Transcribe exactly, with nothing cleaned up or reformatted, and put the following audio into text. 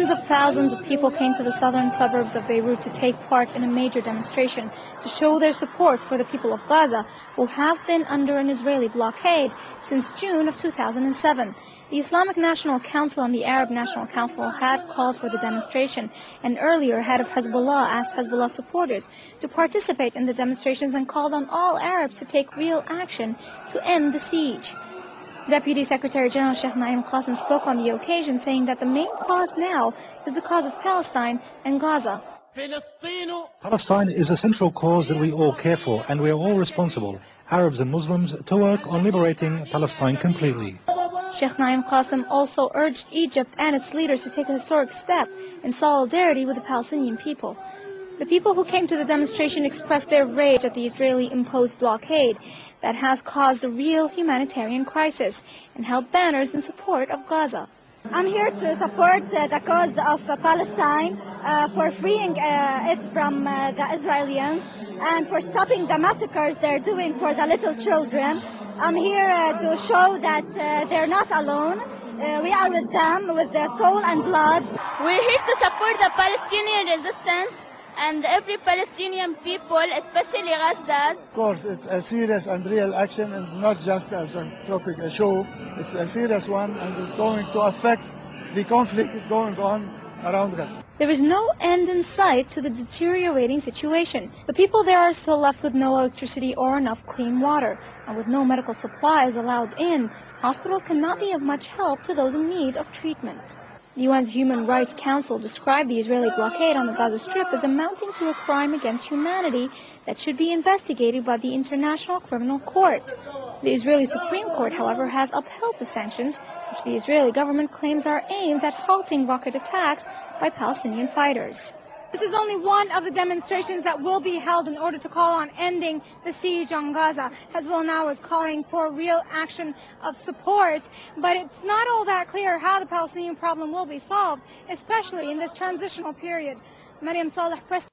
Tens of thousands of people came to the southern suburbs of Beirut to take part in a major demonstration to show their support for the people of Gaza, who have been under an Israeli blockade since June of two thousand seven. The Islamic National Council and the Arab National Council had called for the demonstration, and earlier head of Hezbollah asked Hezbollah supporters to participate in the demonstrations and called on all Arabs to take real action to end the siege. Deputy Secretary General Sheikh Naim Qassem spoke on the occasion, saying that the main cause now is the cause of Palestine and Gaza. Palestine is a central cause that we all care for, and we are all responsible, Arabs and Muslims, to work on liberating Palestine completely. Sheikh Naim Qassem also urged Egypt and its leaders to take a historic step in solidarity with the Palestinian people. The people who came to the demonstration expressed their rage at the Israeli-imposed blockade that has caused a real humanitarian crisis and held banners in support of Gaza. I'm here to support uh, the cause of uh, Palestine, uh, for freeing uh, it from uh, the Israelis and for stopping the massacres they're doing for the little children. I'm here uh, to show that uh, they're not alone. Uh, we are with them, with their soul and blood. We're here to support the Palestinian resistance and every Palestinian people, especially Gaza. Of course, it's a serious and real action, and not just as a topic, a show. It's a serious one, and it's going to affect the conflict going on around Gaza. There is no end in sight to the deteriorating situation. The people there are still left with no electricity or enough clean water, and with no medical supplies allowed in, hospitals cannot be of much help to those in need of treatment. The U N's Human Rights Council described the Israeli blockade on the Gaza Strip as amounting to a crime against humanity that should be investigated by the International Criminal Court. The Israeli Supreme Court, however, has upheld the sanctions, which the Israeli government claims are aimed at halting rocket attacks by Palestinian fighters. This is only one of the demonstrations that will be held in order to call on ending the siege on Gaza. Hezbollah now is calling for real action of support, but it's not all that clear how the Palestinian problem will be solved, especially in this transitional period. Mariam Saleh, Press